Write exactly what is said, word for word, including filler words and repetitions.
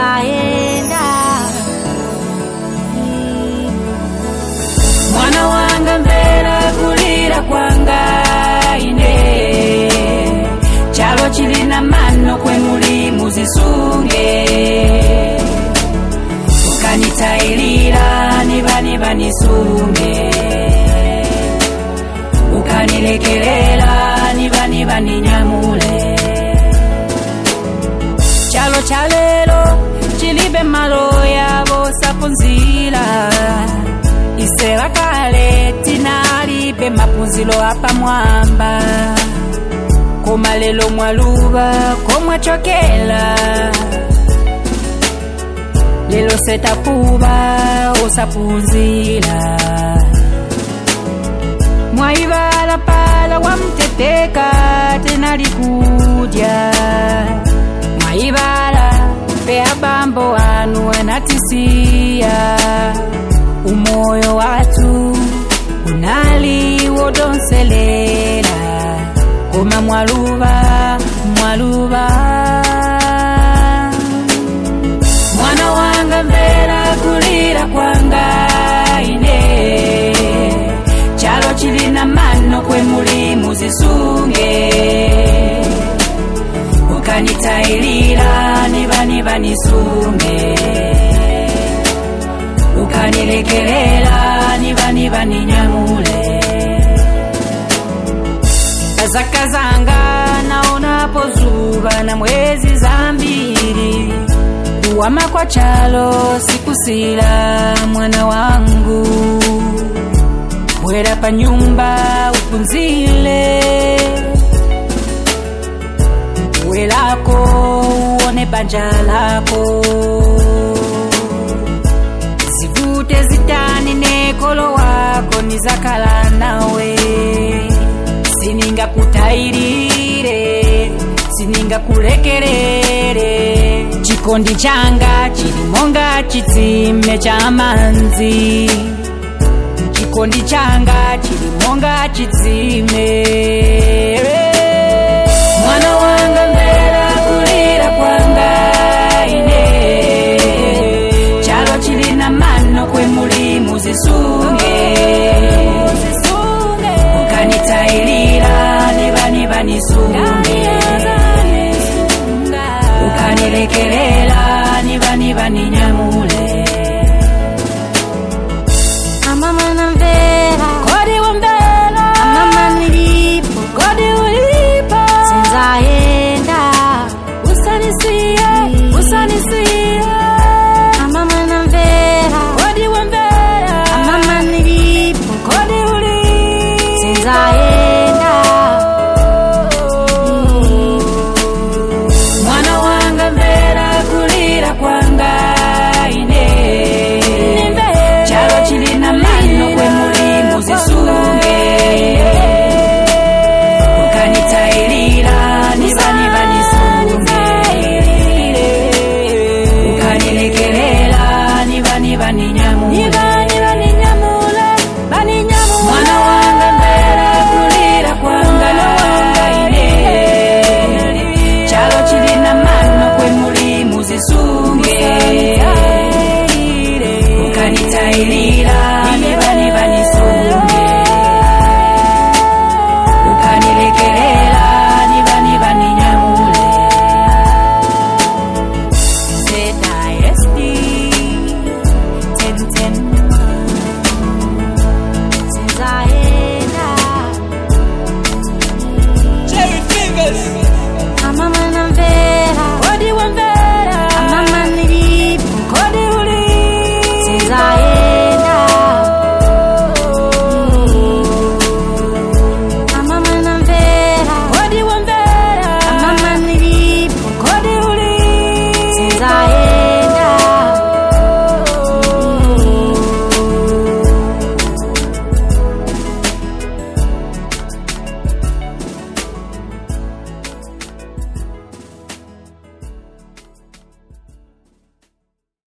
sinzaenda. Mwana wanga mvera kulira kwanga ine, chalo chilina mano kwe muli muzisunge. Ukanitailira niba niba nisunge, ukanilekelela niba niba ninyamule. Chalo chalelo chilibe malo yabo sapunzila, isera kale tinalibe mapunzilo hapa mwamba. Koma lelo mwaluba komwa chokela, lelo setapuba osapunzila. Mwaibala pala wamteteka tenalikudia, mwaibala pea bambo anu anatisia. Umoyo watu unali wodonselela, koma mwaluba mwaluba. Mwana wanga mvera kulira kwanga ine, chalo chilina mano kwe muli muzisunge. Ukanitailira niba niba nisunge, ukanilekelela niba niba ninyamule. Kazaka zanga naona pozuba na mwezi zambiri, kuwama kwa chalo sikusila mwana wangu. Bwera pa nyumba upunzile, uwelako uone banja lako. Zivute zitani nekolo wako nizakala nawe. Sininga kutairire, sininga kulekerere, chikondi changa chilimonga chitsime cha manzi. Chikondi changa chilimonga chitsime. Mwana wanga mvera kulira kwanga ine, chalo chilina mano kwe muli muzisunge. Ukanitailira niba niba nisunge, ukanilekelela niba niba ninyamule. Amama na mvera, kodi wambela. amama nilipo, kodi ulipo. sinzaenda. Usanisia, usanisia. Amama na mvera, Kodi wambela. amama nilipo, kodi ulipo. sinzaenda. Mwana wanga mvera kulira kwanga ine, chalo chilina mano kwe muli muzisunge. Ukanitailira niba niba nisunge, ukanilekelela niba niba ninyamule. Mwana wanga mvera kulira kwanga ine, chalo chilina mano kwe muli muzisunge. Ukanitailira niba niba nisunge, ukanilekelela niba niba ninyamule. Z I S D ten ten Amama na mvera.